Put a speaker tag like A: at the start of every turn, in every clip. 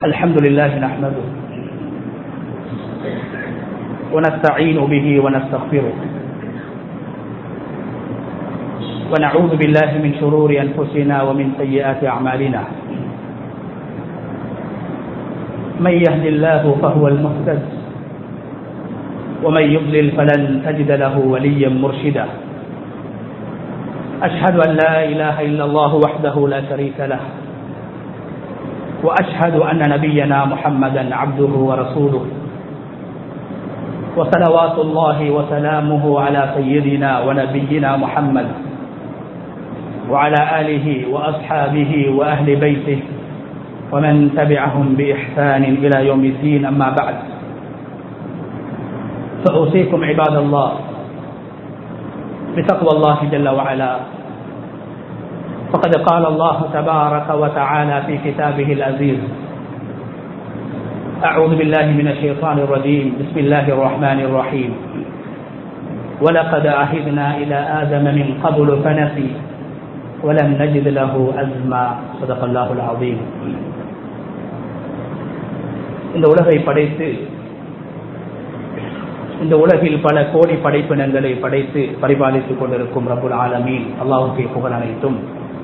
A: الحمد لله نحمده ونستعين به ونستغفره ونعوذ بالله من شرور أنفسنا ومن سيئات أعمالنا من يهد الله فهو المهتد ومن يضلل فلن تجد له وليا مرشدا أشهد أن لا إله إلا الله وحده لا شريك له وأشهد أن نبينا محمدا عبده ورسوله وصلوات الله وسلامه على سيدنا ونبينا محمد وعلى آله وأصحابه وأهل بيته ومن تبعهم بإحسان إلى يوم الدين. أما بعد، فأوصيكم عباد الله بتقوى الله جل وعلا، فقد قال الله تبارك وتعالى في كتابه العزيز: أعوذ بالله من الشيطان الرجيم، بسم الله الرحمن الرحيم، ولقد عهدنا إلى آدم من قبل فنسي ولم نجد له عزما. صدق الله العظيم. இந்த உலகை படைத்து இந்த உலகில் பல கோடி படைப்பினங்களை படைத்து பரிபாலித்துக் கொண்டிருக்கும் ரப்புல் ஆலமீன் அல்லாஹ்வுக்கே புகழ் அனைத்தும்.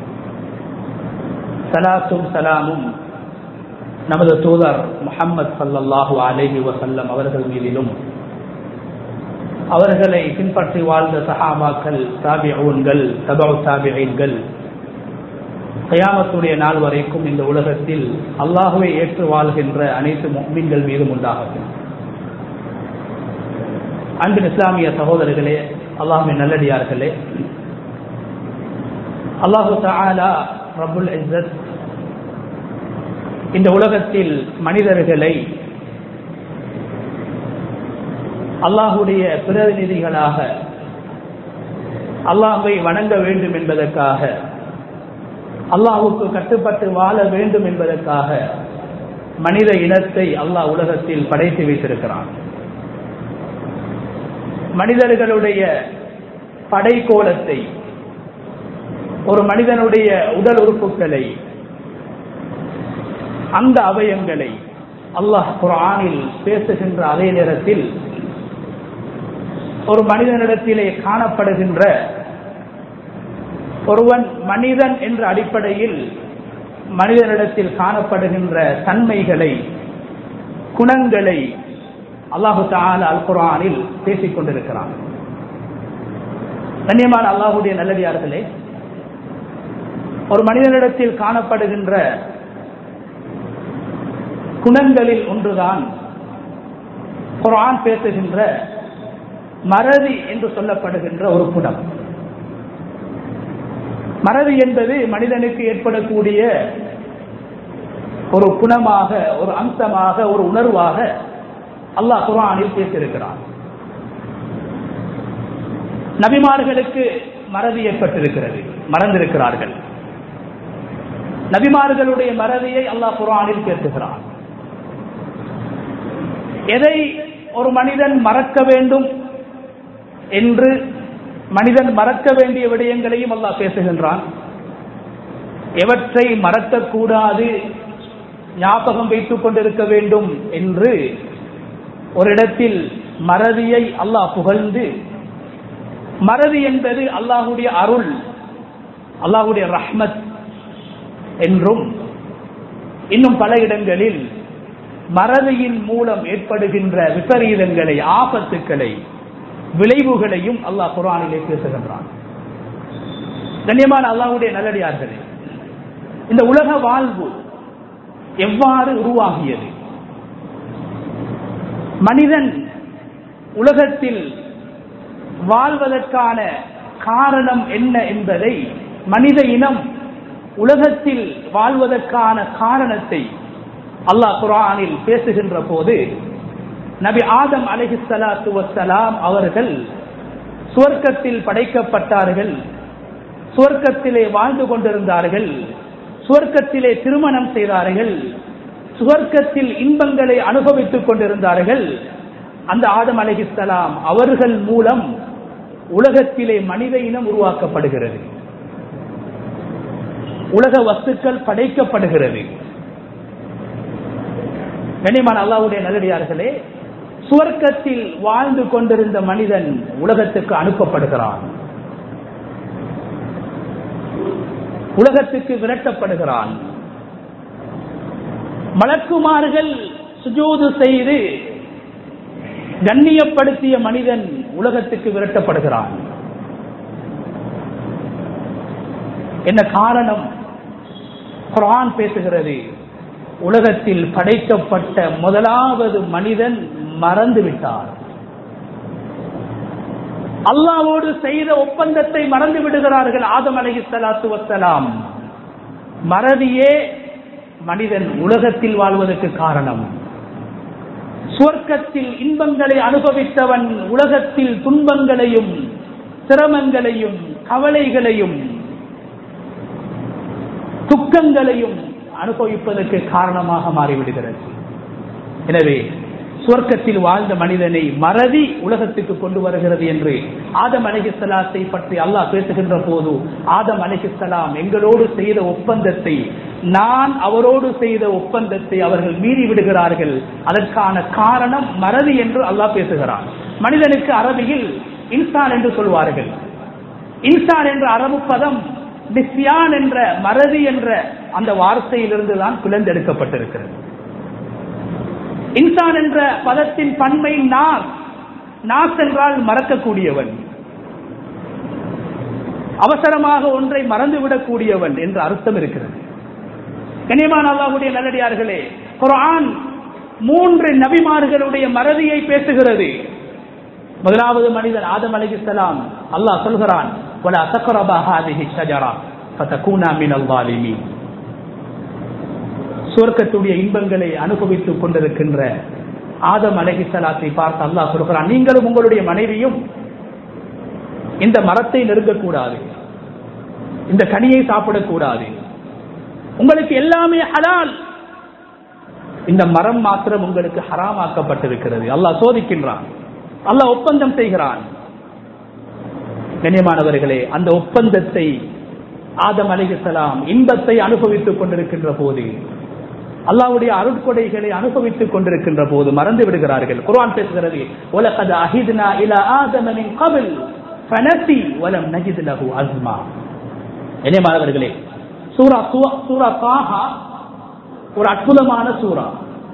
A: ஸலாத்தும் ஸலாமும் நமது தூதர் முஹம்மது ஸல்லல்லாஹு அலைஹி வஸல்லம் அவர்கள் மீதிலும், அவர்களை பின்பற்றி வாழ்ந்த சஹாபாக்கள், தாபிஊன்கள், தபஉ தாபிஈன்கள், கியாமத்துடைய நாள் வரைக்கும் இந்த உலகத்தில் அல்லாஹ்வை ஏற்று வாழ்கின்ற அனைத்து முஃமின்கள் மீதும் உண்டாகட்டும். அன்பின் இஸ்லாமிய சகோதரர்களே, அல்லாஹ்வின் நல்லடியார்களே, அல்லாஹு தஆலா ரப்புல் இஸ்ஸத் இந்த உலகத்தில் மனிதர்களை அல்லாஹுடைய பிரதிநிதிகளாக அல்லாஹ்வை வணங்க வேண்டும் என்பதற்காக, அல்லாஹ்வுக்கு கட்டுப்பட்டு வாழ வேண்டும் என்பதற்காக மனித இனத்தை அல்லாஹ் உலகத்தில் படைத்து வைத்திருக்கிறான். மனிதர்களுடைய படைக்கோலத்தை, ஒரு மனிதனுடைய உடல் உறுப்புகளை, அந்த அவயங்களை அல்லாஹ் குர்ஆனில் பேசுகின்ற அதே நேரத்தில் ஒரு மனிதனிடத்திலே காணப்படுகின்ற ஒருவன் மனிதன் என்ற அடிப்படையில் மனிதனிடத்தில் காணப்படுகின்ற தன்மைகளை, குணங்களை அல்லாஹு தஆலா அல் குர்ஆனில் பேசிக் கொண்டிருக்கிறான். கண்ணியமான அல்லாஹ்வுடைய நல்லடியார்களே, ஒரு மனிதனிடத்தில் காணப்படுகின்ற குணங்களில் ஒன்றுதான் குர்ஆன் பேசுகின்ற மறதி என்று சொல்லப்படுகின்ற ஒரு குணம். மறதி என்பது மனிதனுக்கு ஏற்படக்கூடிய ஒரு குணமாக, ஒரு அம்சமாக, ஒரு உணர்வாக அல்லாஹ் குர்ஆனில் பேசியிருக்கிறான். நபிமார்களுக்கு மறதி ஏற்பட்டிருக்கிறது, மறந்திருக்கிறார்கள். நபிமார்களுடைய மறதியை அல்லாஹ் குர்ஆனில் பேசுகிறான். எதை ஒரு மனிதன் மறக்க வேண்டும் என்று, மனிதன் மறக்க வேண்டிய விடயங்களையும் அல்லாஹ் பேசுகின்றான். எவற்றை மறக்கக்கூடாது, ஞாபகம் வைத்துக் கொண்டிருக்க வேண்டும் என்று ஒரு இடத்தில் மறதியை அல்லாஹ் புகழ்ந்து, மறதி என்பது அல்லாஹுடைய அருள், அல்லாஹுடைய ரஹ்மத் என்றும், இன்னும் பல இடங்களில் மறதியின் மூலம் ஏற்படுகின்ற விபரீதங்களை, ஆபத்துக்களை, விளைவுகளையும் அல்லாஹ் குர்ஆனிலே பேசுகின்றான். கண்ணியமான அல்லாஹ்வுடைய நல்லடியார்களே, இந்த உலக வாழ்வு எவ்வாறு உருவாகியது, மனிதன் உலகத்தில் வாழ்வதற்கான காரணம் என்ன என்பதை, மனித இனம் உலகத்தில் வாழ்வதற்கான காரணத்தை அல்லாஹ் குர்ஆனில் பேசுகின்ற போது, நபி ஆதம் அலைஹிஸ்ஸலாத்து வஸ்ஸலாம் அவர்கள் சுவர்க்கத்தில் படைக்கப்பட்டார்கள், சுவர்க்கத்திலே வாழ்ந்து கொண்டிருந்தார்கள், சுவர்க்கத்திலே திருமணம் செய்தார்கள், சுவர்க்கத்தில் இன்பங்களை அனுபவித்துக் கொண்டிருந்தார்கள். அந்த ஆதம் அலைஹிஸ்ஸலாம் அவர்கள் மூலம் உலகத்திலே மனித இனம் உருவாக்கப்படுகிறது, உலக வஸ்துக்கள் படைக்கப்படுகிறது. கண்ணியமான அல்லாஹ்வுடைய நல்லடியார்களே, சுவர்க்கத்தில் வாழ்ந்து கொண்டிருந்த மனிதன் உலகத்துக்கு அனுப்பப்படுகிறான், உலகத்துக்கு விரட்டப்படுகிறான். மலக்குமார்கள் சுஜூது செய்து கண்ணியப்படுத்திய மனிதன் உலகத்துக்கு விரட்டப்படுகிறான். என்ன காரணம்? குர்ஆன் பேசுகிறது, உலகத்தில் படைக்கப்பட்ட முதலாவது மனிதன் மறந்து விட்டார். அல்லாஹ்வோடு செய்த ஒப்பந்தத்தை மறந்து விடுகிறார்கள். ஆதம் அலைஹிஸ்ஸலாத்து வஸ்ஸலாம். மறதியே மனிதன் உலகத்தில் வாழ்வதற்கு காரணம். சுவர்க்கத்தில் இன்பங்களை அனுபவித்தவன் உலகத்தில் துன்பங்களையும் சிரமங்களையும் கவலைகளையும் துக்கங்களையும் அனுபவிப்பதற்கு காரணமாக மாறிவிடுகிறது. எனவே சுவர்க்கத்தில் வாழ்ந்த மனிதனை மறதி உலகத்துக்கு கொண்டு வருகிறது என்று ஆதம் அலைஹிஸ்ஸலாத்தை பற்றி அல்லாஹ் பேசுகின்ற போது, ஆதம் அலைஹிஸ்ஸலாம் எங்களோடு செய்த ஒப்பந்தத்தை, நான் அவரோடு செய்த ஒப்பந்தத்தை அவர்கள் மீறி விடுகிறார்கள், அதற்கான காரணம் மறதி என்று அல்லாஹ் பேசுகிறான். மனிதனுக்கு அரபியில் இன்சான் என்று சொல்வார்கள். இன்சான் என்ற அரபு பதம் நிஸ்யான் என்ற மறதி என்ற அந்த வார்த்தையிலிருந்து தான் பிளந்தெடுக்கப்பட்டிருக்கிறது. இன்சான் என்ற பதத்தின் பன்மை நாஸ். நாஸ் என்றால் மறக்கக்கூடியவன், அவசரமாக ஒன்றை மறந்துவிடக்கூடியவன் என்ற அர்த்தம் இருக்கிறது. கண்ணியமான அல்லாஹ்வுடைய நல்லடியார்களே, குர்ஆன் 3 நபிமார்களுடைய மறதியை பேசுகிறது. முதலாவது மனிதன் ஆதம் அலைஹிஸ்ஸலாம். அல்லாஹ் சொல்கிறான், வலா தக்ரபா ஹாதிஹி ஷஜரா ஃபதகூனா மினல் ஸாலிமீன். சுவர்க்கத்துடைய இன்பங்களை அனுபவித்துக் கொண்டிருக்கின்ற ஆதம் அலைஹிஸ்ஸலாத்தை பார்த்து அல்லாஹ் சொல்கிறான், நீங்களும் உங்களுடைய மனைவியும் இந்த மரத்தை நெருங்கக்கூடாது, இந்த கனியை சாப்பிடக்கூடாது, உங்களுக்கு எல்லாமே ஹலால், இந்த மரம் மாத்திரம் உங்களுக்கு ஹராமாக்கப்பட்டிருக்கிறது. அல்லாஹ் சோதிக்கின்றான், அல்லாஹ் ஒப்பந்தம் செய்கிறான். கண்ணியமானவர்களே, அந்த ஒப்பந்தத்தை ஆதம் அலைஹிஸ்ஸலாம் இன்பத்தை அனுபவித்துக் கொண்டிருக்கின்ற போது, அல்லாஹ்வுடைய அருட்கொடைகளை அனுபவித்துக் கொண்டிருக்கின்ற போது மறந்து விடுகிறார்கள். குர்ஆன் பேசுகிறது, வலகத் அஹித்னா இலா ஆதம மின் கப்ல் ஃபனஸி வலம் நஜித் லஹு அஸ்மா. கண்ணியமானவர்களே, சூரா தாஹா ஒரு அற்புதமான சூரா.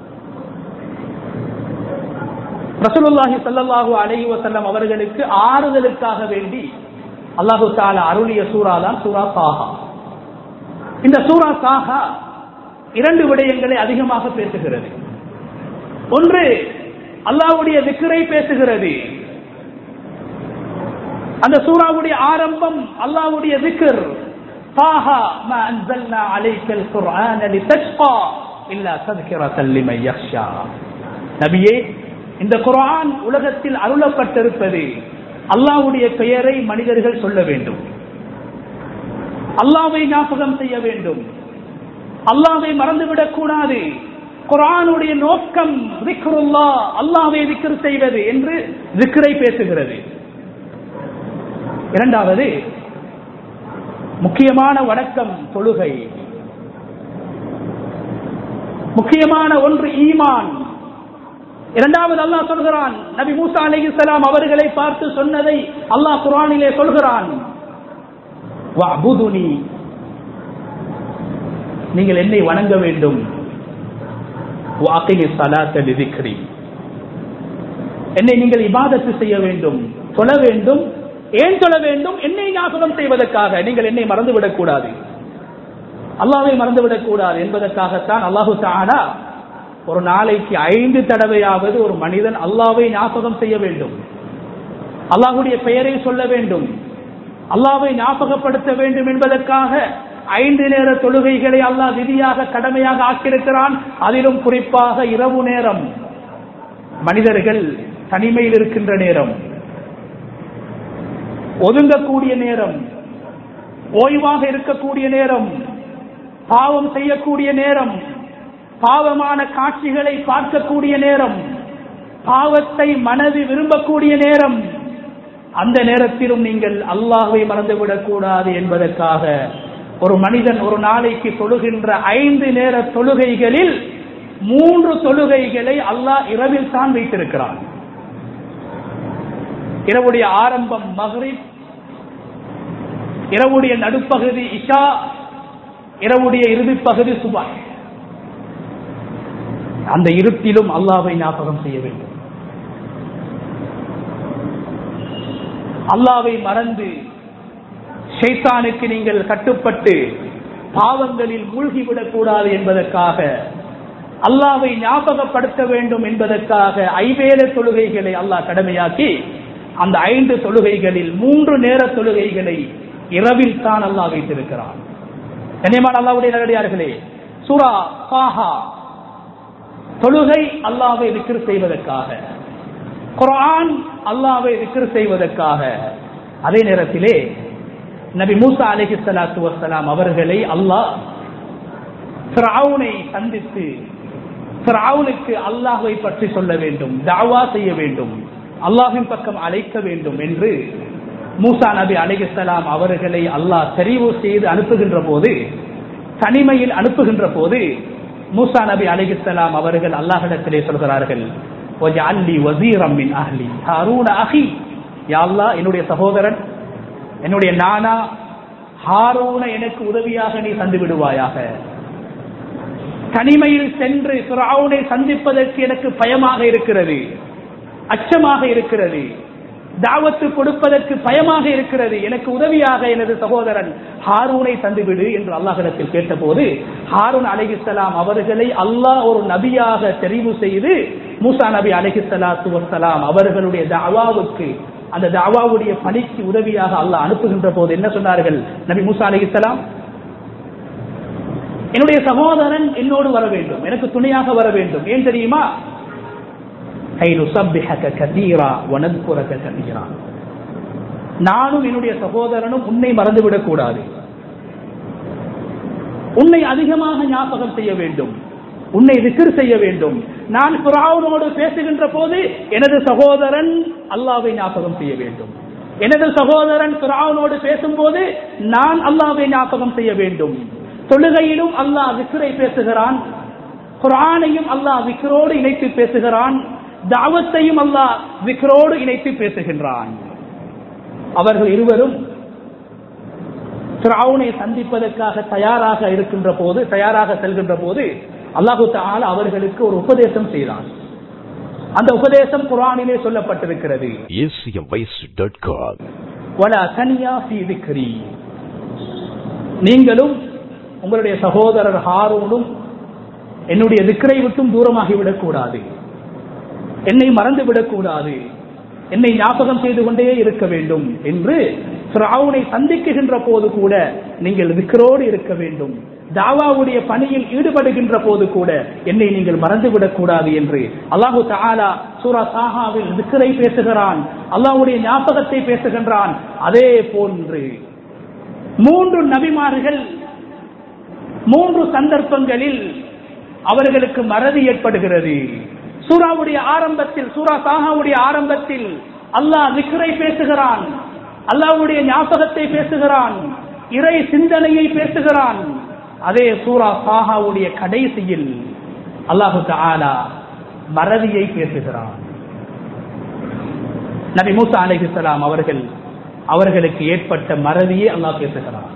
A: ரசூலுல்லாஹி ஸல்லல்லாஹு அலைஹி வஸல்லம் அவர்களுக்கு ஆறுதலுக்காக வேண்டி அல்லாஹு தஆலா அருளிய சூரா தான் சூரா தாஹா. இந்த சூரா தாஹா 2 விடயங்களை அதிகமாக பேசுகிறது. ஒன்று, அல்லாஹ்வுடைய திக்ரை பேசுகிறது. அந்த சூராவுடைய ஆரம்பம் அல்லாஹ்வுடைய திக்ர். தாஹா மா அன்ஸல்னா அலைக்கல் குர்ஆன லிதஷ்கா இல்லா தذكرةً லிமன் யக்ஷா. நபியே, இந்த குர்ஆன் உலகத்தில் அருளப்பட்டிருப்பது அல்லாஹ்வுடைய பெயரை மனிதர்கள் சொல்ல வேண்டும், அல்லாஹ்வை ஞாபகம் செய்ய வேண்டும், அல்லாஹ்வை மறந்துவிடக் கூடாது. குர்ஆனுடைய நோக்கம் திக்ருல்லாஹ், அல்லாஹ்வை திக்ர் செய்வது என்று திக்ரை பேசுகிறது. இரண்டாவது, முக்கியமான வணக்கம் தொழுகை, முக்கியமான ஒன்று ஈமான். இரண்டாவது அல்லாஹ் சொல்கிறான், நபி மூசா அலைஹிஸ்ஸலாம் அவர்களை பார்த்து சொன்னதை அல்லாஹ் குர்ஆனிலே சொல்கிறான், வஅபுதுனி, நீங்கள் என்னை வணங்க வேண்டும், வஅகிமிஸ் ஸலாத்த லிذிக்ரி, என்னை நீங்கள் இபாதத் செய்ய வேண்டும், தொழ வேண்டும். ஏன் தொழ வேண்டும்? என்னை ஞாபகம் செய்வதற்காக. நீங்கள் என்னை மறந்துவிடக் கூடாது, அல்லாஹ்வை மறந்துவிடக் கூடாது என்பதற்காகத்தான் அல்லாஹு தஆலா ஒரு நாளைக்கு 5 தடவையாவது ஒரு மனிதன் அல்லாஹ்வை ஞாபகம் செய்ய வேண்டும், அல்லாஹ்வுடைய பெயரை சொல்ல வேண்டும், அல்லாஹ்வை ஞாபகப்படுத்த வேண்டும் என்பதற்காக 5 நேர தொழுகைகளை அல்லாஹ் விதியாக கடமையாக ஆக்கியிருக்கிறான். அதிலும் குறிப்பாக இரவு நேரம், மனிதர்கள் தனிமையில் இருக்கின்ற நேரம், ஒதுங்கக்கூடிய நேரம், ஓய்வாக இருக்கக்கூடிய நேரம், பாவம் செய்யக்கூடிய நேரம், பாவமான காட்சிகளை பார்க்கக்கூடிய நேரம், பாவத்தை மனது விரும்பக்கூடிய நேரம், அந்த நேரத்திலும் நீங்கள் அல்லாஹ்வை மறந்துவிடக் கூடாது என்பதற்காக ஒரு மனிதன் ஒரு நாளைக்கு தொழுகின்ற 5 நேர தொழுகைகளில் 3 தொழுகைகளை அல்லாஹ் இரவில் தான் வைத்திருக்கிறான். இரவுடைய ஆரம்பம் மக்ரிப், இரவுடைய நடுப்பகுதி இஷா, இரவுடைய இறுதி பகுதி சுபஹ். அந்த இருட்டிலும் அல்லாஹ்வை ஞாபகம் செய்ய வேண்டும். அல்லாஹ்வை மறந்து ஷைத்தானுக்கு நீங்கள் கட்டுப்பட்டு பாவங்களில் மூழ்கிவிடக் கூடாது என்பதற்காக, அல்லாஹ்வை ஞாபகப்படுத்த வேண்டும் என்பதற்காக 5 வேளை தொழுகைகளை அல்லாஹ் கடமையாக்கி அந்த 5 தொழுகைகளில் 3 நேர தொழுகைகளை இரவில் தான் அல்லாஹ் வைத்திருக்கிறான். கண்ணியமான அல்லாஹ்வுடைய நல்லடியார்களே, சூரா தாஹா தொழுகை அல்லாஹ்வை திக்ர் செய்வதற்காக, குர்ஆன் அல்லாஹ்வை திக்ர் செய்வதற்காக. அதே நேரத்திலே நபி மூசா அலைஹிஸ்ஸலாத்து வஸ்ஸலாம் அவர்களை அல்லாஹ் ஃபிரௌனை சந்தித்து ஃபிரௌனுக்கு அல்லாஹ்வை பற்றி சொல்ல வேண்டும், தஅவா செய்ய வேண்டும், அல்லாஹ்வின் பக்கம் அழைக்க வேண்டும் என்று மூசா நபி அலைஹிஸ்ஸலாம் அவர்களை அல்லாஹ் தெரிவு செய்து அனுப்புகின்ற போது, தனிமையில் அனுப்புகின்ற போது மூசா நபி அலைஹிஸ்ஸலாம் அவர்கள் அல்லாஹ்விடத்திலே சொல்கிறார்கள், வஜஅல்லி வஸீரம் மின் அஹ்லி ஹாரூன அஹி, யா அல்லாஹ் என்னுடைய சகோதரன், என்னுடைய நானா ஹாரூனை எனக்கு உதவியாக நீ தந்து விடுவாயாக. தனிமையில் சென்று ஃபிரௌனை சந்திப்பதற்கு எனக்கு பயமாக இருக்கிறது, அச்சமாக இருக்கிறது, தாவத்து கொடுப்பதற்கு பயமாக இருக்கிறது, எனக்கு உதவியாக எனது சகோதரன் ஹாரூனை தந்துவிடு என்று அல்லாஹ்விடத்தில் கேட்டபோது, ஹாரூன் அலைஹிஸ்ஸலாம் அவர்களை அல்லாஹ் ஒரு நபியாக தெரிவு செய்து மூசா நபி அலைஹிஸ்ஸலாத்து வஸ்ஸலாம் அவர்களுடைய தஅவாவுக்கு, அந்த தஅவாவுடைய பணிக்கு உதவியாக அல்லாஹ் அனுப்புகின்ற போது என்ன சொன்னார்கள் நபி மூசா அலைஹிஸ்ஸலாம்? என்னுடைய சகோதரன் என்னோடு வர வேண்டும், எனக்கு துணையாக வர வேண்டும். ஏன் தெரியுமா? நானும் என்னுடைய சகோதரனும் உன்னை மறந்துவிடக் கூடாது, உன்னை அதிகமாக ஞாபகம் செய்ய வேண்டும், உன்னை திக்ர் செய்ய வேண்டும். நான் ஃபிரௌனோடு பேசுகின்ற போது எனது சகோதரன் அல்லாஹ்வை ஞாபகம் செய்ய வேண்டும், எனது சகோதரன் ஃபிரௌனோடு பேசும்போது நான் அல்லாஹ்வை ஞாபகம் செய்ய வேண்டும். தொழுகையிலும் அல்லாஹ் திக்ரை பேசுகிறான், குர்ஆனையும் அல்லாஹ் திக்ரோடு இணைத்து பேசுகிறான், தாவத்தையும் அல்லாஹ் திக்ரோடு இணைத்து பேசுகின்றான். அவர்கள் இருவரும் ஃபிரௌனை சந்திப்பதற்காக தயாராக இருக்கின்ற போது, தயாராக செல்கின்ற போது அல்லாஹு தஆலா அவர்களுக்கு ஒரு உபதேசம் செய்தான். அந்த உபதேசம் குர்ஆனிலே சொல்லப்பட்டிருக்கிறது. வலா தனியா ஃபீ திக்ரி, நீங்களும் உங்களுடைய சகோதரர் ஹாரூனும் என்னுடைய திக்ரை விட்டும் தூரமாகிவிடக் கூடாது, என்னை மறந்து விடக்கூடாது, என்னை ஞாபகம் செய்து கொண்டே இருக்க வேண்டும் என்று ஃபிரௌனை சந்திக்கின்ற போது கூட நீங்கள் திக்ரோடு இருக்க வேண்டும், தாவாவுடைய பணியில் ஈடுபடுகின்ற போது கூட என்னை நீங்கள் மறந்துவிடக் கூடாது என்று அல்லாஹு தஆலா சூரா தாஹாவில் திக்ரை பேசுகிறான், அல்லாஹ்வுடைய ஞாபகத்தை பேசுகின்றான். அதே போன்று 3 நபிமார்கள் 3 சந்தர்ப்பங்களில் அவர்களுக்கு மறதி ஏற்படுகிறது. சூராவுடைய ஆரம்பத்தில், சூரா தாஹாவுடைய ஆரம்பத்தில் அல்லாஹ் திக்ரை பேசுகிறான், அல்லாஹ்வுடைய ஞாபகத்தை பேசுகிறான், இறை சிந்தனையை பேசுகிறான். அதே சூரா தாஹாவுடைய கடைசியில் அல்லாஹு தஆலா மறதியை பேசுகிறான். நபி மூசா அலைஹிஸ்ஸலாம் அவர்களுக்கு ஏற்பட்ட மறதியை அல்லாஹ் பேசுகிறான்.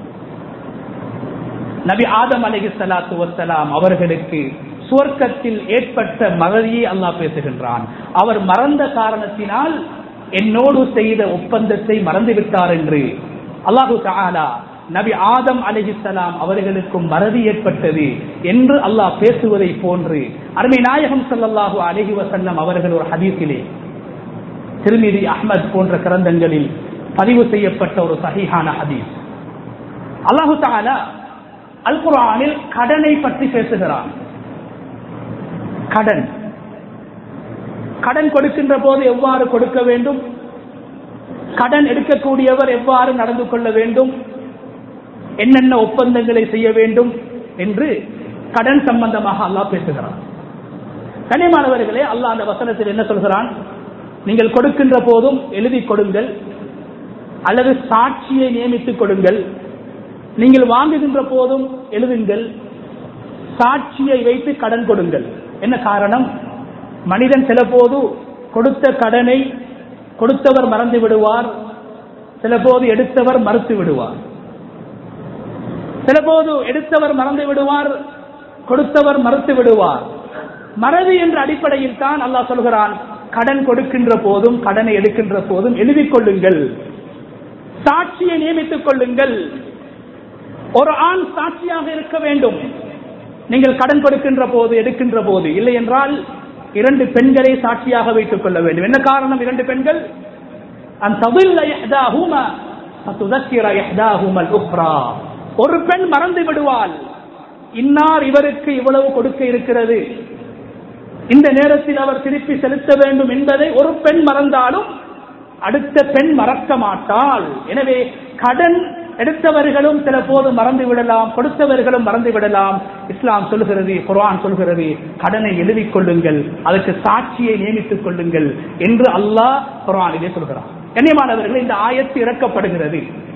A: நபி ஆதம் அலைஹிஸ்ஸலாத்து வஸ்ஸலாம் அவர்களுக்கு சுவர்க்கத்தில் ஏற்பட்ட மறதியை அல்லாஹ் பேசுகின்றான். அவர் மறந்த காரணத்தினால் என்னோடு செய்த ஒப்பந்தத்தை மறந்துவிட்டார் என்று அல்லாஹு தஆலா நபி ஆதம் அலைஹிஸ்ஸலாம் அவர்களுக்கும் மறதி ஏற்பட்டது என்று அல்லாஹ் பேசுவதை போன்று அருமை நாயகம் ஸல்லல்லாஹு அலைஹி வஸல்லம் அவர்கள் ஒரு ஹதீஸிலே, திர்மிதி, அஹ்மத் போன்ற கிரந்தங்களில் பதிவு செய்யப்பட்ட ஒரு சஹீஹான ஹதீஸ், அல்லாஹு தஆலா அல் குர்ஆனில் கடனை பற்றி பேசுகிறான். கடன் கொடுக்கின்ற போது எவ்வாறு கொடுக்க வேண்டும், கடன் எடுக்கக்கூடியவர் எவ்வாறு நடந்து கொள்ள வேண்டும், என்னென்ன ஒப்பந்தங்களை செய்ய வேண்டும் என்று கடன் சம்பந்தமாக அல்லாஹ் பேசுகிறான். கண்ணியமானவர்களே, அல்லாஹ் அந்த வசனத்தில் என்ன சொல்கிறான்? நீங்கள் கொடுக்கின்ற போதும் எழுதி கொடுங்கள், அல்லது சாட்சியை நியமித்துக் கொடுங்கள். நீங்கள் வாங்குகின்ற போதும் எழுதுங்கள், சாட்சியை வைத்து கடன் கொடுங்கள். என்ன காரணம்? மனிதன் சில போது கொடுத்த கடனை கொடுத்தவர் மறந்து விடுவார், சில போது எடுத்தவர் மறுத்து விடுவார். சில போது எடுத்தவர் மறந்து விடுவார், கொடுத்தவர் மறுத்து விடுவார். மறதி என்ற அடிப்படையில் தான் அல்லாஹ் சொல்கிறான், கடன் கொடுக்கின்ற போதும் கடனை எடுக்கின்ற போதும் எழுதிக் கொள்ளுங்கள், சாட்சியை நியமித்துக் கொள்ளுங்கள். ஒரு ஆண் சாட்சியாக இருக்க வேண்டும் நீங்கள் கடன் கொடுக்கின்ற போது எடுக்கின்ற போது. இல்லை என்றால் 2 பெண்களை சாட்சியாக வைத்துக் கொள்ள வேண்டும். என்ன காரணம்? 2 பெண்கள் ஒரு பெண் மறந்து விடுவாள், இன்னார் இவருக்கு இவ்வளவு கொடுக்க இருக்கிறது, இந்த நேரத்தில் அவர் திருப்பி செலுத்த வேண்டும் என்பதை ஒரு பெண் மறந்தாலும் அடுத்த பெண் மறக்க மாட்டாள். எனவே கடன் எடுத்தவர்களும் சில போது மறந்து விடலாம், கொடுத்தவர்களும் மறந்து விடலாம். இஸ்லாம் சொல்கிறது, குர்ஆன் சொல்கிறது, கடனை எழுதிக் கொள்ளுங்கள், அதற்கு சாட்சியை நியமித்துக் கொள்ளுங்கள் என்று அல்லாஹ் குர்ஆனிலே சொல்கிறார். கண்ணியமானவர்களே, இந்த ஆயத்து இறக்கப்படுகிறது.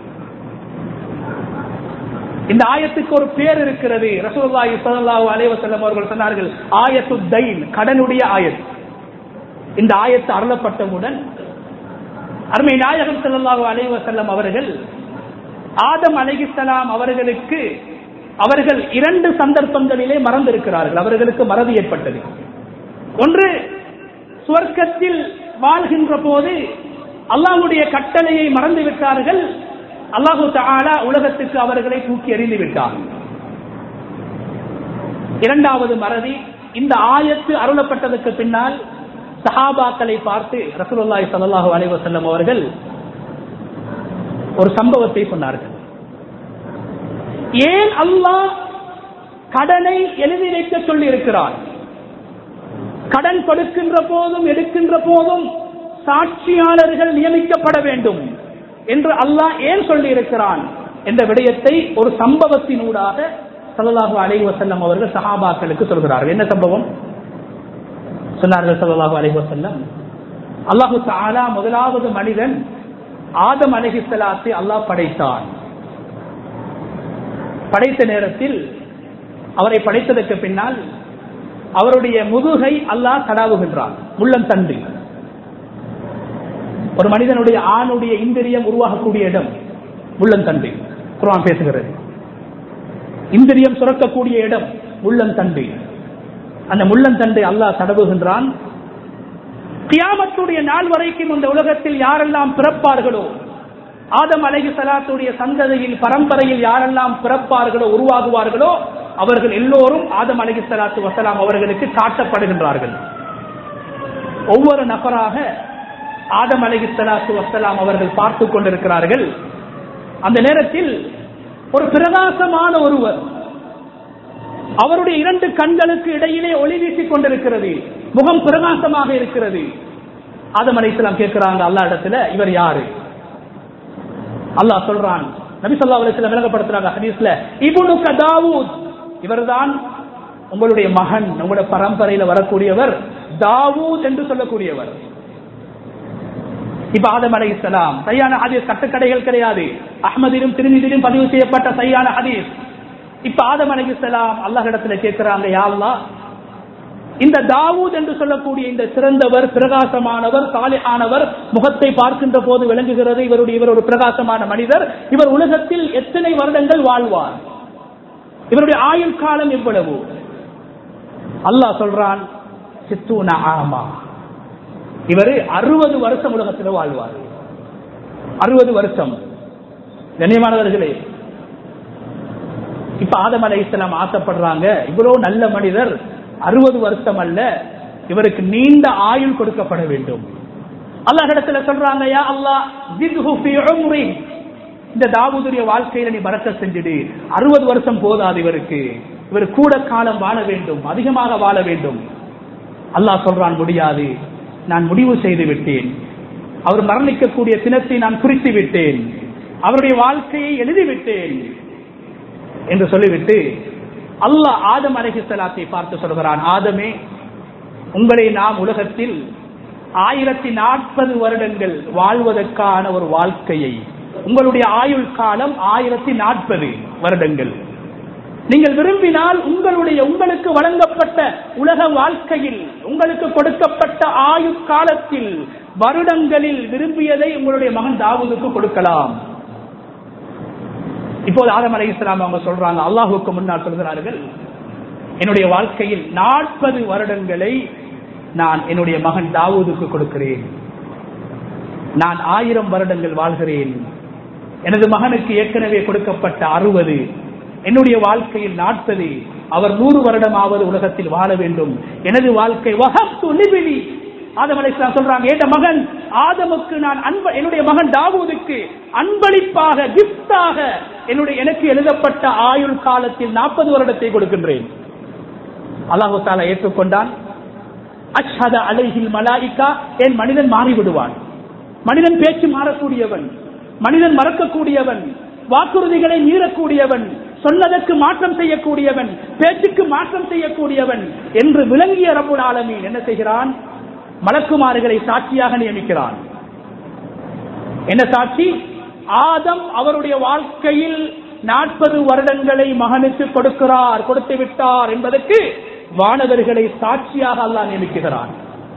A: இந்த ஆயத்துக்கு ஒரு பேர் இருக்கிறது. ரசூலுல்லாஹி ஸல்லல்லாஹு அலைஹி வஸல்லம் அவர்கள் சொன்னார்கள், ஆயத்துத் தைன், கடனுடைய ஆயத். இந்த ஆயத்து அருளப்பட்டவுடன் அருமை நாயகம் ஸல்லல்லாஹு அலைஹி வஸல்லம் அவர்கள் ஆதம் அலைஹிஸ்ஸலாம் அவர்களுக்கு அவர்கள் 2 சந்தர்ப்பங்களிலே மறந்திருக்கிறார்கள். அவர்களுக்கு மறதி ஏற்பட்டது. ஒன்று, சுவர்க்கத்தில் வாழ்கின்ற போது அல்லாஹ்வுடைய கட்டளையை மறந்து விட்டார்கள். அல்லாஹு தஆலா உலகத்துக்கு அவர்களை தூக்கி எறிந்து விட்டார். இரண்டாவது மறதி, இந்த ஆயத்து அருளப்பட்டதற்கு பின்னால் சஹாபாக்களை பார்த்து ரசூலுல்லாஹி ஸல்லல்லாஹு அலைஹி வஸல்லம் அவர்கள் ஒரு சம்பவத்தை சொன்னார்கள். ஏன் அல்லாஹ் கடனை எழுதி வைக்க சொல்லி இருக்கிறார்? கடன் கொடுக்கின்ற போதும் எடுக்கின்ற போதும் சாட்சியாளர்கள் நியமிக்கப்பட வேண்டும் என்று அல்லாஹ் ஏன் சொல்லி இருக்கிறான் என்ற விடயத்தை ஒரு சம்பவத்தினூடாக ஸல்லல்லாஹு அலைஹி வஸல்லம் அவர்கள் சஹாபாக்களுக்கு சொல்கிறார்கள். என்ன சம்பவம் சொன்னார்கள் ஸல்லல்லாஹு அலைஹி வஸல்லம்? அல்லாஹு தஆலா முதலாவது மனிதன் ஆதம் அலைஹிஸ்ஸலாத்தை அல்லாஹ் படைத்தான். படைத்த நேரத்தில் அவரை படைத்ததற்கு பின்னால் அவருடைய முதுகை அல்லாஹ் தடாவுகின்றான், முள்ளந்தண்டு. ஒரு மனிதனுடைய ஆணுடைய இந்திரியம் உருவாகக்கூடிய இடம் முள்ளந்தண்டு. குர்ஆன் பேசுகிறது, இந்திரியம் சுரக்கக்கூடிய இடம் முள்ளந்தண்டு. அந்த முள்ளந்தண்டை அல்லாஹ் தடவுகின்றான். கியாமத்துடைய நாள் வரைக்கும் இந்த உலகத்தில் யாரெல்லாம் பிறப்பார்களோ, ஆதம் அலைஹிஸ்ஸலாத்துடைய சந்ததியில் பரம்பரையில் யாரெல்லாம் பிறப்பார்களோ, உருவாகுவார்களோ, அவர்கள் எல்லோரும் ஆதம் அலைஹிஸ்ஸலாத்து வஸலாம் அவர்களுக்கு காட்டப்படுகின்றார்கள். ஒவ்வொரு நபராக ஆதம் அலைஹிஸ்ஸலாத்து வஸலாம் அவர்கள் பார்த்துக் கொண்டிருக்கிறார்கள். அந்த நேரத்தில் ஒரு பிரகாசமான ஒருவர், அவருடைய 2 கண்களுக்கு இடையிலே ஒளி வீசிக் கொண்டிருக்கிறது, முகம் பிரகாசமாக இருக்கிறது. ஆதம் அலைஹிஸ்ஸலாம் கேட்கிறாங்க அல்லாஹ் இடத்துல, இவர் யாரு? அல்லாஹ் சொல்றான், நபி ஸல்லல்லாஹு அலைஹி வஸல்லம் விளங்கப்படுத்துறாங்க ஹதீஸ்ல, இப்னுக தாவூத், இவர்தான் உங்களுடைய மகன், உங்களுடைய பரம்பரையில வரக்கூடியவர் தாவூத் என்று சொல்லக்கூடியவர். இப்ப ஆதம் அலைஹிஸ்ஸலாம், சஹீஹான ஹதீஸ், கட்டுக்கடைகள் கிடையாது, அஹ்மதிலும் திர்மிதிலும் பதிவு செய்யப்பட்ட சஹீஹான ஹதீஸ். இப்ப ஆதம் அலைஹிஸ்ஸலாம் அல்லாஹ் இடத்துல கேட்கிறாங்க, யா அல்லாஹ், இந்த தாவூத் என்று சொல்லக்கூடிய இந்த சிறந்தவர், பிரகாசமானவர், சாலிஹானவர், முகத்தை பார்க்கின்ற போது விளங்குகிறது இவர் ஒரு பிரகாசமான மனிதர், இவர் உலகத்தில் எத்தனை வருடங்கள் வாழ்வார்? இவருடைய ஆயுள் காலம் எவ்வளவு? அல்லாஹ் சொல்றான், 60 ஆமா, இவர் 60 வருஷம் உலகத்தில் வாழ்வார். 60 வருஷம். கண்ணியமானவர்களே, இப்ப ஆதம் அலைஹிஸ்ஸலாம் ஆசைப்படுறாங்க, இவ்வளவு நல்ல மனிதர் 60 வருஷம் அல்ல, இவருக்கு நீண்ட ஆயுள் கொடுக்கப்பட வேண்டும். அல்லாஹ் இடத்துல சொல்றாங்க, யா அல்லாஹ் ஜித்ஹு ஃபீ உம்ரி, இந்த தாவூதுடைய வாழ்க்கையில நீ பரக்கத் செஞ்சிடு, 60 வருஷம் போதாது இவருக்கு, இவர் கூட காலம் வாழ வேண்டும், அதிகமாக வாழ வேண்டும். அல்லாஹ் சொல்றான், முடியாது, நான் முடிவு செய்து விட்டேன், அவர் மரணிக்கக்கூடிய தினத்தை நான் குறித்து விட்டேன், அவருடைய வாழ்க்கையை எழுதிவிட்டேன் என்று சொல்லிவிட்டு அல்லாஹ் ஆதம் அலைஹிஸ்ஸலாத்தை பார்த்து சொல்கிறான், ஆதமே, உங்களை நாம் உலகத்தில் 1040 வருடங்கள் வாழ்வதற்கான ஒரு வாழ்க்கையை, உங்களுடைய ஆயுள் காலம் 1040 வருடங்கள், நீங்கள் விரும்பினால் உங்களுக்கு வழங்கப்பட்ட உலக வாழ்க்கையில், உங்களுக்கு கொடுக்கப்பட்ட ஆயுட்காலத்தில், வருடங்களில் விரும்பியதை உங்களுடைய மகன் தாவூதுக்கு கொடுக்கலாம். இப்போது ஆதம் அலைஹிஸ்ஸலாம் அவங்க சொல்றாங்க, அல்லாஹ்வுக்கு முன்னால் சொல்கிறார்கள், என்னுடைய வாழ்க்கையில் 40 வருடங்களை நான் என்னுடைய மகன் தாவூதுக்கு கொடுக்கிறேன். நான் 1000 வருடங்கள் வாழ்கிறேன். எனது மகனுக்கு ஏற்கனவே கொடுக்கப்பட்ட 60, என்னுடைய வாழ்க்கையில் 40, அவர் 100 வருடமாவது உலகத்தில் வாழ வேண்டும். எனது வாழ்க்கை ஆதம் அலைஹிஸ்ஸலாம் சொல்றாங்க, என் மகன் ஆதமுக்கு நான் என்னுடைய மகன் தாவூதுக்கு அன்பளிப்பாக, கிஃப்டாக எனக்கு எழுதப்பட்ட ஆயுள் காலத்தில் 40 வருடத்தை கொடுக்கின்றேன். அல்லாஹ் தஆலா ஏற்றுக்கொண்டான். அஷ்ஹத அலைஹில் மலாயிகா, என் மனிதன் மாறிவிடுவான். மனிதன் பேச்சு மாறக்கூடியவன், மனிதன் மறக்கக்கூடியவன், வாக்குறுதிகளை மீறக்கூடியவன், சொன்னதற்கு மாற்றம் செய்யக்கூடியவன், பேச்சுக்கு மாற்றம் செய்யக்கூடியவன் என்று விளங்கிய ரப்புல் ஆலமீன் என்ன செய்கிறான்? மலக்குமார்களை சாட்சியாக நியமிக்கிறான். என்ன சாட்சி? ஆதம் அவருடைய வாழ்க்கையில் 40 வருடங்களை மகனுக்கு கொடுத்து விட்டார் என்பதற்கு வானவர்களை சாட்சியாக அல்லாஹ் நியமிக்கிறான்.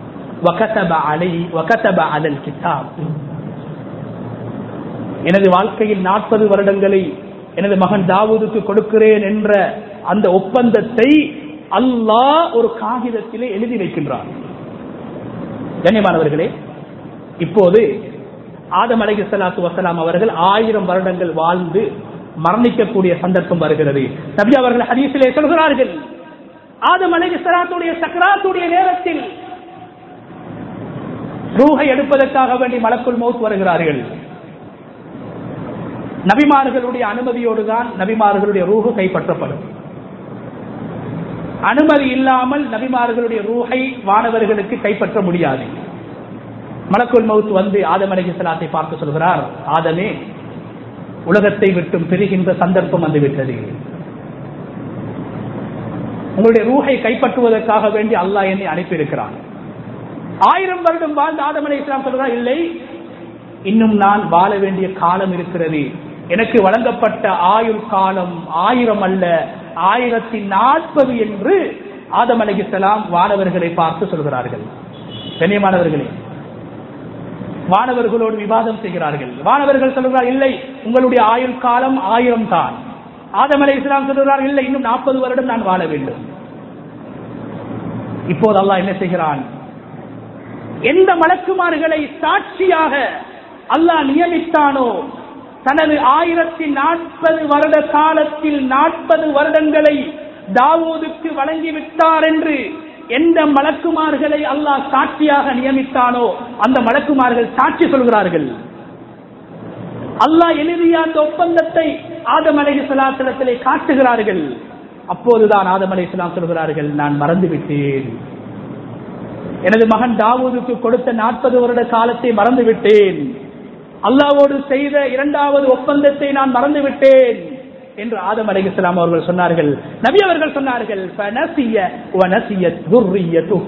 A: எனது வாழ்க்கையில் 40 வருடங்களை எனது மகன் தாவூதுக்கு கொடுக்கிறேன் என்ற அந்த ஒப்பந்தத்தை அல்லாஹ் ஒரு காகிதத்திலே எழுதி வைக்கின்றான். கண்ணியமானவர்களே, இப்போது ஆதம் அலைஹிஸ்ஸலாத்து வஸலாம் அவர்கள் 1000 வருடங்கள் வாழ்ந்து மரணிக்கக்கூடிய சந்தர்ப்பம் வருகிறது. நபி அவர்கள் ஹதீஸிலே சொல்கிறார்கள், ஆதம் அலைஹிஸ்ஸலாத்துடைய சக்ராத்துடைய நேரத்தில் ரூஹை எடுப்பதற்காக வேண்டி மலக்குல் மௌத் வருகிறார்கள். நபிமார்களுடைய அனுமதியோடு தான் நபிமார்களுடைய ரூஹு கைப்பற்றப்படும். அனுமதி இல்லாமல் நபிமார்களுடைய ரூஹை வானவர்களுக்கு கைப்பற்ற முடியாது. மலக்குல் மௌத் வந்து ஆதம் அலைஹிஸ்ஸலாத்தை பார்த்து சொல்கிறார், ஆதமே, உலகத்தை விட்டும் பிரிகின்ற சந்தர்ப்பம் வந்துவிட்டது. உங்களுடைய ரூஹை கைப்பற்றுவதற்காக வேண்டி அல்லாஹ் என்னை அனுப்பியிருக்கிறான். 1000 வருடம் வாழ்ந்த ஆதம் அலைஹிஸ்ஸலாம் சொல்கிறார், இல்லை, இன்னும் நான் வாழ வேண்டிய காலம் இருக்கிறது. எனக்கு வழங்கப்பட்ட ஆயுள் காலம் 1000 அல்ல, 1040 என்று ஆதம் அலைஹிஸ்ஸலாம் வானவர்களை பார்த்து சொல்கிறார்கள். கண்ணியமானவர்களே, வானவர்களோடு விவாதம் செய்கிறார்கள். வானவர்கள் சொல்கிறார், இல்லை, உங்களுடைய ஆயுள் காலம் 1000 தான். ஆதம் அலைஹிஸ்ஸலாம் சொல்கிறார், இல்லை, இன்னும் 40 வருடம் நான் வாழ வேண்டும். இப்போது அல்லாஹ் என்ன செய்கிறான்? எந்த மலக்குமார்களை சாட்சியாக அல்லாஹ் நியமித்தானோ, தனது 1040 வருட காலத்தில் 40 வருடங்களை தாவூதுக்கு வழங்கிவிட்டார் என்று எந்த மலக்குமார்களை அல்லாஹ் சாட்சியாக நியமித்தானோ அந்த மலக்குமார்கள் சாட்சி சொல்கிறார்கள். அல்லாஹ் எழுதிய அந்த ஒப்பந்தத்தை ஆதம் அலைஹிஸ்ஸலாத்திலே காட்டுகிறார்கள். அப்போதுதான் ஆதம் அலைஹிஸ்ஸலாம் சொல்கிறார்கள், நான் மறந்துவிட்டேன். எனது மகன் தாவூதுக்கு கொடுத்த 40 வருட காலத்தை மறந்துவிட்டேன். அல்லாஹ்வோடு செய்த 2வது ஒப்பந்தத்தை நான் மறந்துவிட்டேன் என்று ஆதம் அலைஹிஸ்ஸலாம் அவர்கள் சொன்னார்கள். நபி அவர்கள் சொன்னார்கள், ஃபனசிய வனசியத் ذُرِّيَّتُهُ,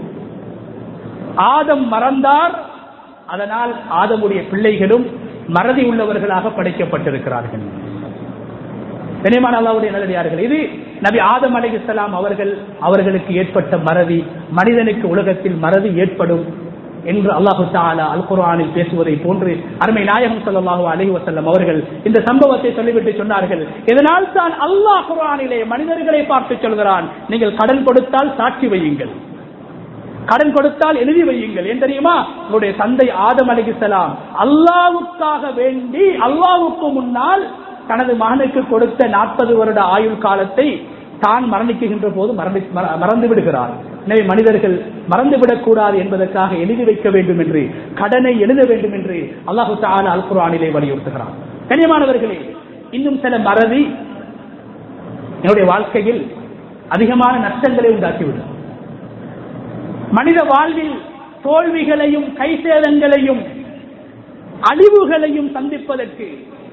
A: ஆதம் மறந்தார், அதனால் ஆதமுடைய பிள்ளைகளும் மறதி உள்ளவர்களாக படைக்கப்பட்டிருக்கிறார்கள். கண்ணியமான அல்லாஹ்வுடைய நல்லடியார்களே, இது நபி ஆதம் அலைஹிஸ்ஸலாம் அவர்களுக்கு ஏற்பட்ட மறதி. மனிதனுக்கு உலகத்தில் மறதி ஏற்படும் என்று அல்லாஹு தஆலா அல் குர்ஆனில் பேசுவதை போன்று அருமை நாயகம் ஸல்லல்லாஹு அலைஹி வஸல்லம் அவர்கள் இந்த சம்பவத்தை சொல்லிவிட்டு சொன்னார்கள், இதனால் தான் அல்லாஹ் குர்ஆனிலே மனிதர்களை பார்த்து சொல்கிறான், நீங்கள் கடன் கொடுத்தால் சாட்சி வையுங்கள், கடன் கொடுத்தால் எழுதி வையுங்கள். ஏன் தெரியுமா? உங்களுடைய தந்தை ஆதம் அலைஹிஸ்ஸலாம் அல்லாஹ்வுக்காக வேண்டி அல்லாஹ்வுக்கு முன்னால் தனது மகனுக்கு கொடுத்த 40 வருட ஆயுள் காலத்தை தான் மரணிக்கின்ற போது மறந்து விடுகிறார். எனவே மனிதர்கள் மறந்துவிடக் கூடாது என்பதற்காக எழுதி வைக்க வேண்டும் என்று, கடனை எழுத வேண்டும் என்று அல்லாஹு தஆலா அல் குர்ஆனிலே வலியுறுத்துகிறார். கண்ணியமானவர்களே, இன்னும் சில மறதி என்னுடைய வாழ்க்கையில் அதிகமான நஷ்டங்களை உண்டாக்கிவிடும். மனித வாழ்வில் தோல்விகளையும் கைசேதங்களையும் அழிவுகளையும் சந்திப்பதற்கு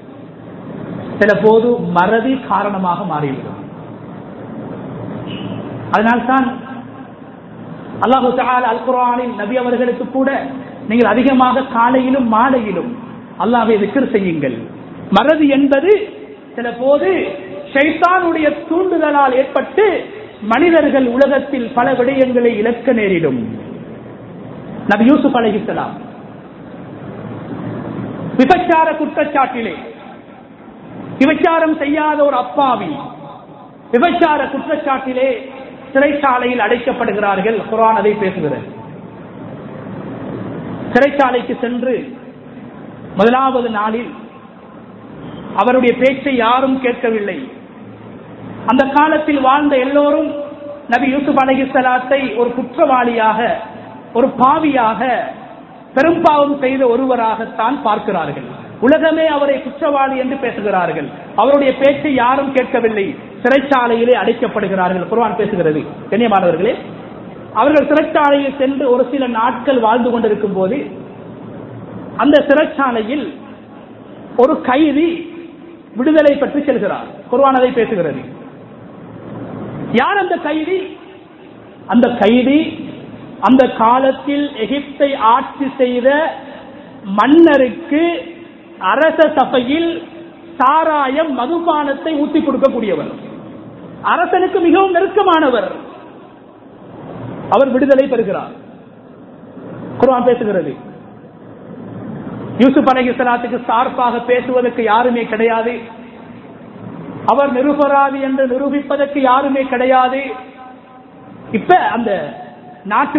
A: சில போது மறதி காரணமாக மாறிவிடும். அதனால்தான் அல்லாஹு தஆலா அல் குர்ஆனில் நபி அவர்களுக்கு கூட நீங்கள் அதிகமாக காலையிலும் மாலையிலும் அல்லாஹ்வை திக்ர் செய்யுங்கள். மறதி என்பது சில போது ஷைத்தானுடைய தூண்டுதலால் ஏற்பட்டு மனிதர்கள் உலகத்தில் பல விடயங்களை இழக்க நேரிடும். நபி யூசுப் அலைஹிஸ்ஸலாம் விபச்சார குற்றச்சாட்டிலே, விபச்சாரம் செய்யாத ஒரு அப்பாவி விபச்சார குற்றச்சாட்டிலே சிறைச்சாலையில் அடைக்கப்படுகிறார்கள். குர்ஆன் அதை பேசுகிறது. சிறைச்சாலைக்கு சென்று முதலாவது நாளில் அவருடைய பேச்சை யாரும் கேட்கவில்லை. அந்த காலத்தில் வாழ்ந்த எல்லோரும் நபி யூசுப் அலைஹிஸ்ஸலாத்தை ஒரு குற்றவாளியாக, ஒரு பாவியாக, பெரும்பாவம் செய்த ஒருவராகத்தான் பார்க்கிறார்கள். உலகமே அவரை குற்றவாளி என்று பேசுகிறார்கள். அவருடைய பேச்சை யாரும் கேட்கவில்லை. சிறைச்சாலையிலே அடைக்கப்படுகிறார்கள். குர்ஆன் பேசுகிறது. கண்ணியமானவர்களே, அவர்கள் சிறைச்சாலையில் சென்று ஒரு சில நாட்கள் வாழ்ந்து கொண்டிருக்கும் போது அந்த சிறைச்சாலையில் ஒரு கைதி விடுதலை பற்றி செல்கிறார். குர்ஆன் அதை பேசுகிறது. யார் அந்த கைதி? அந்த கைதி அந்த காலத்தில் எகிப்தை ஆட்சி செய்த மன்னருக்கு அரச சபையில் சாராயம், மதுபானத்தை ஊற்றி கொடுக்கக்கூடியவர், அரசனுக்கு மிகவும் நெருக்கமானவர். அவர் விடுதலை பெறுகிறார். குர்ஆன் பேசுகிறது. யூசுப் அலைஹிஸ்ஸலாத்துக்கு சார்பாக பேசுவதற்கு யாருமே கிடையாது. அவர் நிரபராதி என்று நிரூபிப்பதற்கு யாருமே கிடையாது. இப்ப அந்த நாட்டு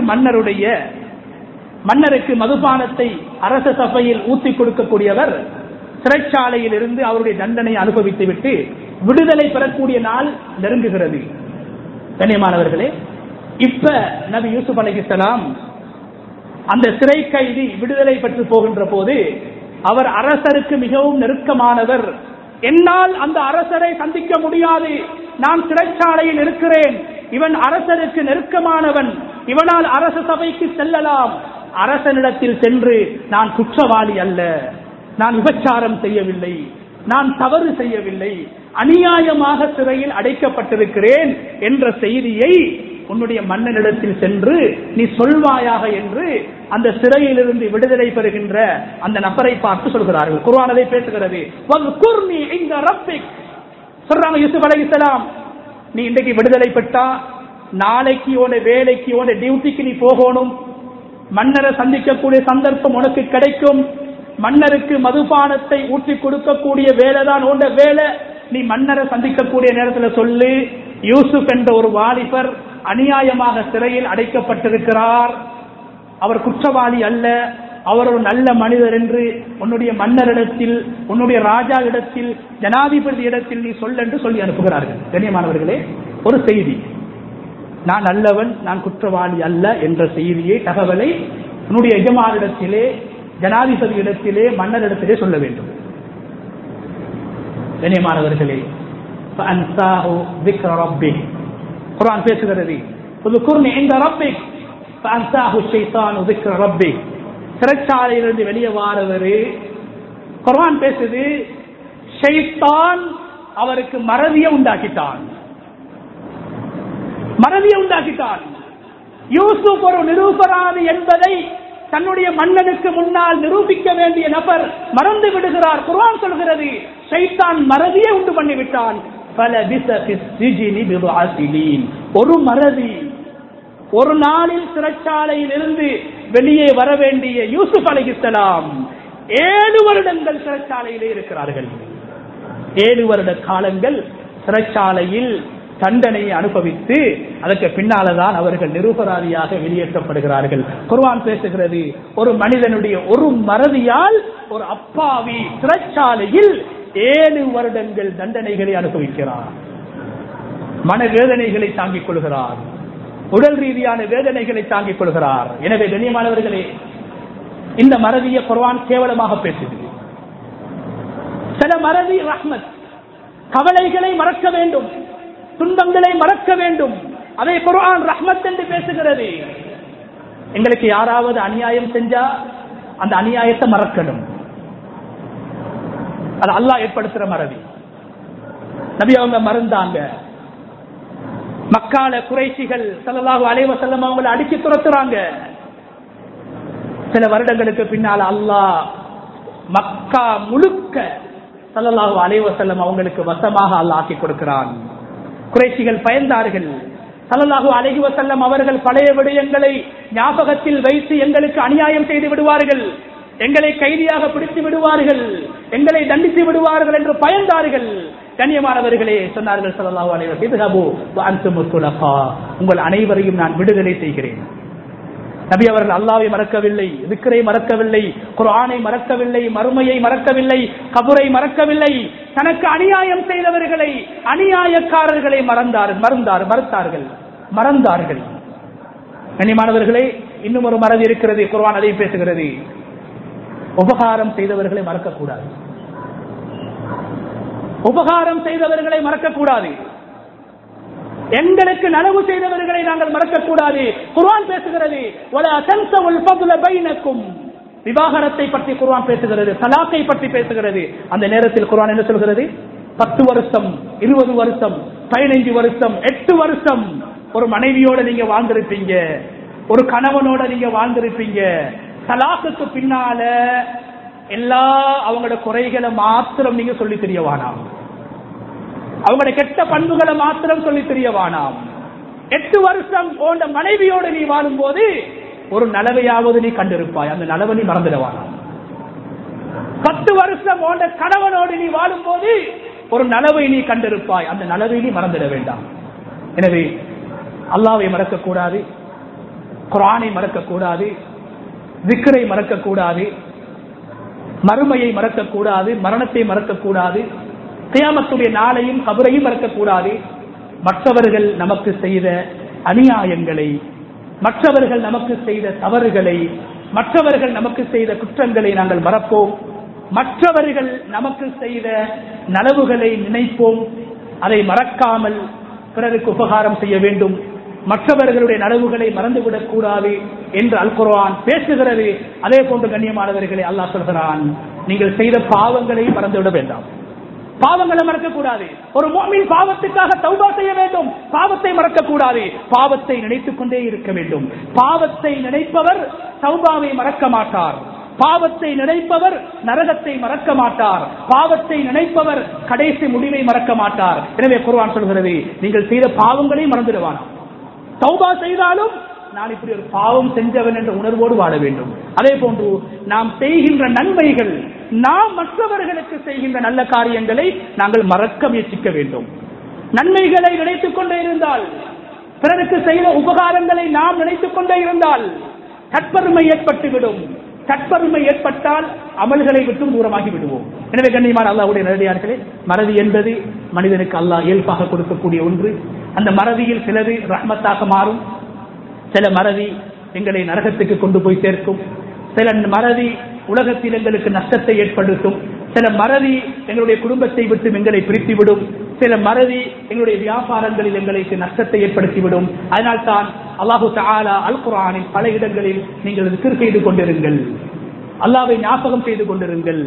A: மன்னருக்கு மதுபானத்தை அரச சபையில் ஊற்றி கொடுக்கக்கூடியவர் சிறைச்சாலையில் இருந்து அவருடைய தண்டனை அனுபவித்து விட்டு விடுதலை பெறக்கூடிய நாள் நெருங்குகிறது. கண்ணியமானவர்களே, இப்ப நபி யூசுப் அலைஹிஸ்ஸலாம் அந்த சிறை கைதி விடுதலை பெற்று போகின்ற போது அவர் அரசருக்கு மிகவும் நெருக்கமானவர். என்னால் அந்த அரசரை சந்திக்க முடியாது, நான் சிறைச்சாலையில் இருக்கிறேன், இவன் அரசருக்கு நெருக்கமானவன், இவனால் அரச சபைக்கு செல்லலாம். அரசனிடத்தில் சென்று நான் குற்றவாளி அல்ல, நான் விபச்சாரம் செய்யவில்லை, நான் தவறு செய்யவில்லை, அநியாயமாக சிறையில் அடைக்கப்பட்டிருக்கிறேன் என்ற செய்தியை உன்னுடைய மன்னனிடத்தில் சென்று நீ சொல்வாயாக என்று அந்த சிறையிலிருந்து விடுதலை பெறுகின்ற அந்த நபரை பார்த்து சொல்கிறார்கள். குர்ஆன் அதை பேசுகிறது. வஸ்குர்னி இன்த ரப்பிக், சொல்றாங்க யூசுப் அலைஹிஸ்ஸலாம், நீ இன்றைக்கு விடுதலை பெற்றா நாளைக்கு உன்னுடைய வேலைக்கு, உன்னுடைய டியூட்டிக்கு நீ போகணும். மன்னரை சந்திக்கக்கூடிய சந்தர்ப்பம் உனக்கு கிடைக்கும். மன்னருக்கு மதுபானத்தை ஊற்றி கொடுக்கக்கூடிய வேலைதான் உன்னுடைய வேலை. நீ மன்னரை சந்திக்கக்கூடிய நேரத்தில் சொல்லு, யூசுப் என்ற ஒரு வாலிபர் அநியாயமாக சிறையில் அடைக்கப்பட்டிருக்கிறார், அவர் குற்றவாளி அல்ல, அவர் ஒரு நல்ல மனிதர் என்று உன்னுடைய மன்னரிடத்தில், உன்னுடைய ராஜா இடத்தில், ஜனாதிபதி இடத்தில் நீ சொல்ல என்று சொல்லி அனுப்புகிறார்கள். கண்ணியமானவர்களே, ஒரு செய்தி, நான் நல்லவன், நான் குற்றவாளி அல்ல என்ற செய்தியை, தகவலை உன்னுடைய எஜமானிடத்திலே, ஜனாதிபதி இடத்திலே, மன்னரிடத்திலே சொல்ல வேண்டும். கண்ணியமானவர்களே, குர்ஆன் பேசுகிறது. சிறைச்சாலையிலிருந்து வெளியே வாரவர் குர்ஆன் பேசுது, ஷைத்தான் அவருக்கு மறதியை உண்டாக்கிட்டான். யூசுப் ஒரு நிரூபராதி என்பதை தன்னுடைய மன்னனுக்கு முன்னால் நிரூபிக்க வேண்டிய நபர் மறந்து விடுகிறார். குர்ஆன் சொல்கிறது, ஷைத்தான் மறதியை உண்டு பண்ணிவிட்டான். ஒரு மறதி, ஒரு நாளில் சிறைச்சாலையில் இருந்து வெளியே வர வேண்டிய யூசுப் அலைஹிஸ்ஸலாம் 7 வருடங்கள் சிறைச்சாலையிலே இருக்கிறார்கள். 7 வருட காலங்கள் சிறைச்சாலையில் தண்டனையை அனுபவித்து அதற்கு பின்னால்தான் அவர்கள் நிரூபராதியாக வெளியேற்றப்படுகிறார்கள். குர்ஆன் பேசுகிறது, ஒரு மனிதனுடைய ஒரு மறதியால் ஒரு அப்பாவி சிறைச்சாலையில் 7 வருடங்கள் தண்டனைகளை அனுபவிக்கிறார். மனவேதனைகளை தாங்கிக் கொள்கிறார், உடல் ரீதியான வேதனைகளை தாங்கிக் கொள்கிறார். எனவே கண்ணியமானவர்களே, இந்த மறதியை குர்ஆன் கேவலமாக பேசுது. சில மறதி ரஹ்மத், கவலைகளை மறக்க வேண்டும், துன்பங்களை மறக்க வேண்டும். அதை குர்ஆன் ரஹ்மத் என்று பேசுகிறது. எங்களுக்கு யாராவது அநியாயம் செஞ்சா அந்த அநியாயத்தை மறக்கணும். அது அல்லாஹ் ஏற்படுத்துற மறதி. நபி அவங்க மறந்தாங்க. மக்கால குறைஷிகள் ஸல்லல்லாஹு அலைஹி வஸல்லம் அவங்களை அடிச்சு துரத்துறாங்க. சில வருடங்களுக்கு பின்னால் அல்லாஹ் மக்கா முழுக்க ஸல்லல்லாஹு அலைஹி வஸல்லம் அவங்களுக்கு வசமாக அல்லாஹ் ஆக்கி கொடுக்கிறான். குறைஷிகள் பயந்தார்கள். ஸல்லல்லாஹு அலைஹி வஸல்லம் அவர்கள் பழைய விடயங்களை ஞாபகத்தில் வைத்து எங்களுக்கு அநியாயம் செய்து விடுவார்கள், எங்களை கைதியாக பிடித்து விடுவார்கள், எங்களை தண்டித்து விடுவார்கள் என்று பயந்தார்கள். கண்ணியமானவர்களே, சொன்னார்கள் ஸல்லல்லாஹு அலைஹி வஸல்லம், இத்ஹபு வ அன்தும் துலகா, உங்கள் அனைவரையும் நான் விடுதலை செய்கிறேன். நபி அவர்கள் அல்லாஹ்வை மறக்கவில்லை, திக்ரை மறக்கவில்லை, குர்ஆனை மறக்கவில்லை, மறுமையை மறக்கவில்லை, கபரை மறக்கவில்லை. தனக்கு அநியாயம் செய்தவர்களை, அநியாயக்காரர்களை மறந்தார்கள். கண்ணியமானவர்களே, இன்னும் ஒரு மறதி இருக்கிறது, குர்ஆன் அதை பேசுகிறது. உபகாரம் செய்தவர்களை மறக்கக்கூடாது. உபகாரம் செய்தவர்களை மறக்கக்கூடாது. எங்களுக்கு நலவு செய்தவர்களை நாங்கள் மறக்கக்கூடாது. குர்ஆன் பேசுகிறது, வலா தன்ஸவுல் ஃபضல பைனக்கும். விவாகரத்தை பற்றி குர்ஆன் பேசுகிறது, தலாக்கை பற்றி பேசுகிறது. அந்த நேரத்தில் குர்ஆன் என்ன சொல்கிறது? 10 வருஷம், 20 வருஷம், 15 வருஷம், 8 வருஷம் ஒரு மனைவியோட நீங்க வாழ்ந்திருப்பீங்க, ஒரு கணவனோட நீங்க வாழ்ந்திருப்பீங்க. தலாக்குக்கு பின்னால எல்லா அவங்களோட குறைகளை மாத்திரம் நீங்க சொல்லி தெரியவானாம், அவங்களோட கெட்ட பண்புகளை மாத்திரம் சொல்லி தெரியவானாம். 8 வருஷம் உன் மனைவியோடு நீ வாழும் போது ஒரு நலவையாவது நீ கண்டிருப்பாய், அந்த நலவை நீ மறந்துடுவானாம். 10 வருஷம் உன் கணவனோடு நீ வாழும் போது ஒரு நலவை நீ கண்டிருப்பாய், அந்த நலவை நீ மறந்துட வேண்டாம். எனவே அல்லாஹ்வை மறக்கக்கூடாது, குர்ஆனை மறக்கக்கூடாது, திக்ரை மறக்கக்கூடாது, மறுமையை மறக்கக்கூடாது, மரணத்தை மறக்கக்கூடாது, கியாமத்துடைய நாளையும் கபரையும் மறக்கக்கூடாது. மற்றவர்கள் நமக்கு செய்த அநியாயங்களை, மற்றவர்கள் நமக்கு செய்த தவறுகளை, மற்றவர்கள் நமக்கு செய்த குற்றங்களை நாங்கள் மறப்போம். மற்றவர்கள் நமக்கு செய்த நலவுகளை நினைப்போம். அதை மறக்காமல் பிறருக்கு உபகாரம் செய்ய வேண்டும். மற்றவர்களுடைய நலவுகளை மறந்துவிடக் கூடாது என்று அல் குர்ஆன் பேசுகிறது. அதே போன்று கண்ணியமானவர்களை அல்லாஹ் சொல்கிறான், நீங்கள் செய்த பாவங்களை மறந்துவிட வேண்டாம். பாவங்களை மறக்கக்கூடாது. ஒரு முஃமின் பாவத்துக்காக தௌபா செய்ய வேண்டும், பாவத்தை மறக்கக்கூடாது. பாவத்தை நினைத்துக் கொண்டே இருக்க வேண்டும். பாவத்தை நினைப்பவர் தௌபாவை மறக்க மாட்டார். பாவத்தை நினைப்பவர் நரகத்தை மறக்க மாட்டார். பாவத்தை நினைப்பவர் கடைசி முடிவை மறக்க மாட்டார். எனவே குர்ஆன் சொல்கிறது, நீங்கள் செய்த பாவங்களை மறந்துடுவானா. தௌபா செய்தாலும் நான் இப்படி ஒரு பாவம் செஞ்சவன் என்ற உணர்வோடு வாழ வேண்டும். அதே போன்று நாம் செய்கின்ற நன்மைகள், நாம் மற்றவர்களுக்கு செய்கின்ற நல்ல காரியங்களை நாங்கள் மறக்க முயற்சிக்க வேண்டும். நன்மைகளை நினைத்துக் கொண்டே இருந்தால், பிறருக்கு செய்த உபகாரங்களை நாம் நினைத்துக் கொண்டே இருந்தால் தற்பெருமை ஏற்பட்டுவிடும். தற்பெருமை ஏற்பட்டால் அமல்களை விட்டும் தூரமாகி விடுவோம். எனவே கண்ணியமான அல்லாஹ்வுடைய நேரடியார்களே, மறதி என்பது மனிதனுக்கு அல்லாஹ் இயல்பாக கொடுக்கக்கூடிய ஒன்று. அந்த மறதியில் சிலது ரஹ்மத்தாக மாறும், சில மறதி எங்களை நரகத்துக்கு கொண்டு போய் சேர்க்கும், சில மறதி உலகத்தில் எங்களுக்கு நஷ்டத்தை ஏற்படுத்தும், சில மறதி எங்களுடைய குடும்பத்தை விட்டு எங்களை பிரித்துவிடும், சில மறதி எங்களுடைய வியாபாரங்களில் எங்களுக்கு நஷ்டத்தை ஏற்படுத்திவிடும். அதனால் தான் அல்லாஹு தஆலா அல் குர்ஆனில் பல இடங்களில் நீங்கள் திக்ர் செய்து கொண்டிருங்கள், அல்லாஹ்வை ஞாபகம் செய்து கொண்டிருங்கள்.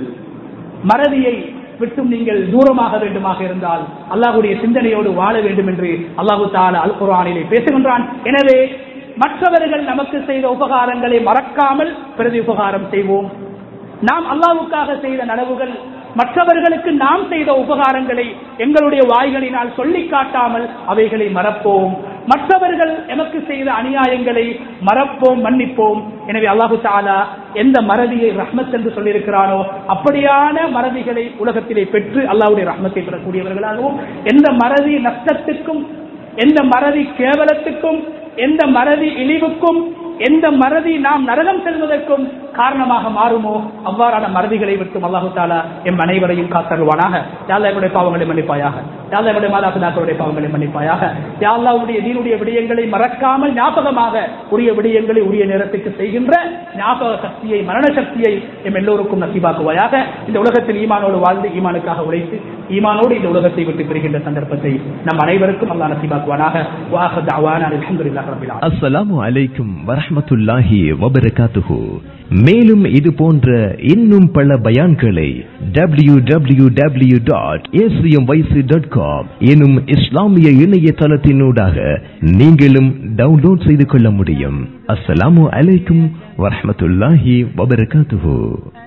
A: மறதியை விட்டும் நீங்கள் தூரமாக வேண்டுமாக இருந்தால் அல்லாஹ்வுடைய சிந்தனையோடு வாழ வேண்டும் என்று அல்லாஹு தஆலா அல் குர்ஆனிலே பேசுகின்றான். எனவே மற்றவர்கள் நமக்கு செய்த உபகாரங்களை மறக்காமல் பிரதி உபகாரம் செய்வோம். நாம் அல்லாஹ்வுக்காக செய்த நலவுகள், மற்றவர்களுக்கு நாம் செய்த உபகாரங்களை எங்களுடைய வாய்களினால் சொல்லி காட்டாமல் அவைகளை மறப்போம். மற்றவர்கள் எமக்கு செய்த அநியாயங்களை மறப்போம், மன்னிப்போம். எனவே அல்லாஹு தஆலா எந்த மறதியை ரஹ்மத் என்று சொல்லியிருக்கிறானோ அப்படியான மறதிகளை உலகத்திலே பெற்று அல்லாஹ்வுடைய ரஹ்மத்தை பெறக்கூடியவர்களாகவும், எந்த மறதி நஷ்டத்துக்கும், எந்த மறதி கேவலத்துக்கும், எந்த மறதி இழிவுக்கும், எந்த மறதி நாம் நரகம் செல்வதற்கும் காரணமாக மாறுமோ அவ்வாறான மறதிகளை விட்டும் அல்லாஹு தஆலா எம் அனைவரையும் காத்தருவானாக. யா அல்லாஹ் எங்களுடைய பாவங்களை மன்னிப்பாயாக, யா அல்லாஹ் எங்களுடைய மாதாபிதாக்களுடைய பாவங்களை மன்னிப்பாயாக, யா அல்லாஹ் உடைய தீனுடைய விடயங்களை மறக்காமல் ஞாபகமாக உரிய விடயங்களை உரிய நேரத்துக்கு செய்கின்ற ஞாபக சக்தியை, மரண சக்தியை எம் எல்லோருக்கும் நசீபாக்குவாயாக. இந்த உலகத்தில் ஈமானோடு வாழ்ந்து ஈமானுக்காக உழைத்து ஈமானோடு இந்த உலகத்தை விட்டு பெறுகின்ற சந்தர்ப்பத்தை நம் அனைவருக்கும் அல்லாஹ் நசீபாக்குவானாக. வாஹர் தஅவானா அல்ஹம்துலில்லாஹி ரப்பில் ஆலமீன்.
B: அஸ்ஸலாமு அலைக்கும் வரஹ்மத்துல்லாஹி வபரகாத்துஹு. மேலும் இது போன்ற இன்னும் பல பயான்களை www.acmyc.com எனும் இஸ்லாமிய இணையதளத்தினூடாக நீங்களும் டவுன்லோட் செய்து கொள்ள முடியும். அஸ்ஸலாமு அலைக்கும் வரஹ்மத்துல்லாஹி வபரகாத்துஹு.